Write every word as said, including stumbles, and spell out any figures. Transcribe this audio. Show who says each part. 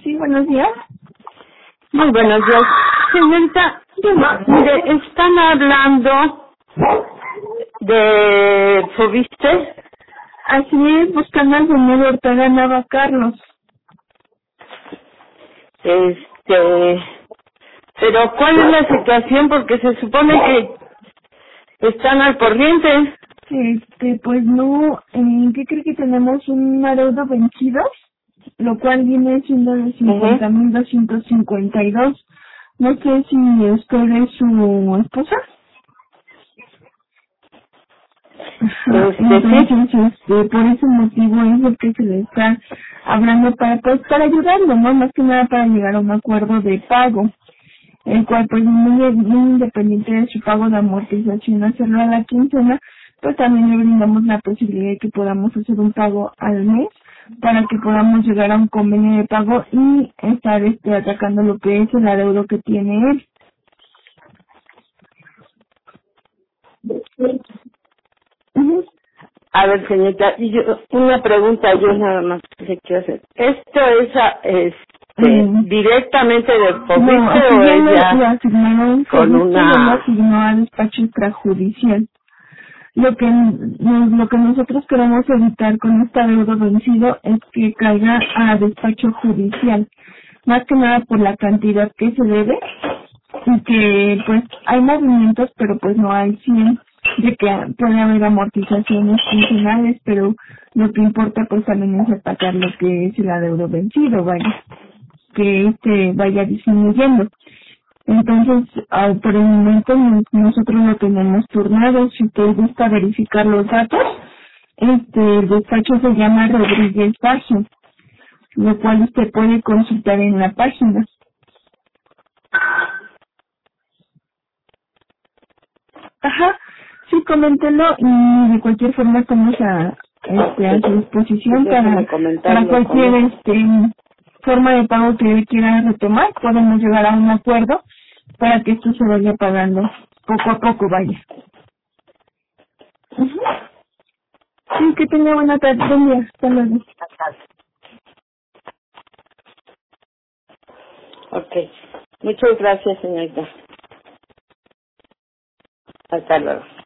Speaker 1: Sí, buenos días.
Speaker 2: Muy buenos días. Señorita, mire, están hablando de Fobiste.
Speaker 1: Así es, buscando al señor Ortega Nava Carlos.
Speaker 2: Este, pero ¿cuál es la situación? Porque se supone que están al corriente.
Speaker 1: Este, pues no, eh, ¿qué cree que tenemos un adeudo vencido? Lo cual viene siendo de cincuenta mil doscientos cincuenta y dos. No sé si usted es su esposa. Ajá,
Speaker 2: Este,
Speaker 1: entonces, este, por ese motivo es lo que se le está hablando para, pues, para ayudarlo, ¿no? Más que nada para llegar a un acuerdo de pago, el cual, pues, muy, muy independiente de su pago de amortización, hacerlo a la quincena, pues también le brindamos la posibilidad de que podamos hacer un pago al mes para que podamos llegar a un convenio de pago y estar, este, atacando lo que es el adeudo que tiene él. Ujú.
Speaker 2: A ver, señorita, y yo, una pregunta yo nada más que le quiero hacer. ¿Esto es a- este,
Speaker 1: Mm.
Speaker 2: directamente de
Speaker 1: No,
Speaker 2: Fobiste
Speaker 1: aquí
Speaker 2: o
Speaker 1: ya
Speaker 2: es
Speaker 1: le, le
Speaker 2: ya
Speaker 1: asignaron
Speaker 2: con
Speaker 1: servicio, ya le
Speaker 2: una...
Speaker 1: asignó a despacho extrajudicial. Lo que, no- lo que nosotros queremos evitar con este adeudo vencido es que caiga a despacho judicial, más que nada por la cantidad que se debe y que pues hay movimientos pero pues no hay cien de que puede haber amortizaciones funcionales, pero lo que importa pues también es atacar lo que es el adeudo vencido, vaya, que este vaya disminuyendo. Entonces, ah, por el momento nos- nosotros lo tenemos turnado. Si usted gusta verificar los datos, este el despacho se llama Rodríguez Bajo, lo cual usted puede consultar en la página. Ajá, sí, coméntelo y de cualquier forma estamos a, este, a su
Speaker 2: Pues
Speaker 1: disposición
Speaker 2: déjeme
Speaker 1: para, para
Speaker 2: comentarlo con
Speaker 1: cualquier
Speaker 2: él.
Speaker 1: este forma de pago que él quiera retomar. Podemos llegar a un acuerdo para que esto se vaya pagando poco a poco, vaya. Ujú. Sí, que tenga buena tarde. Buen día. Hasta luego.
Speaker 2: Ok. Muchas gracias, señorita. Hasta luego.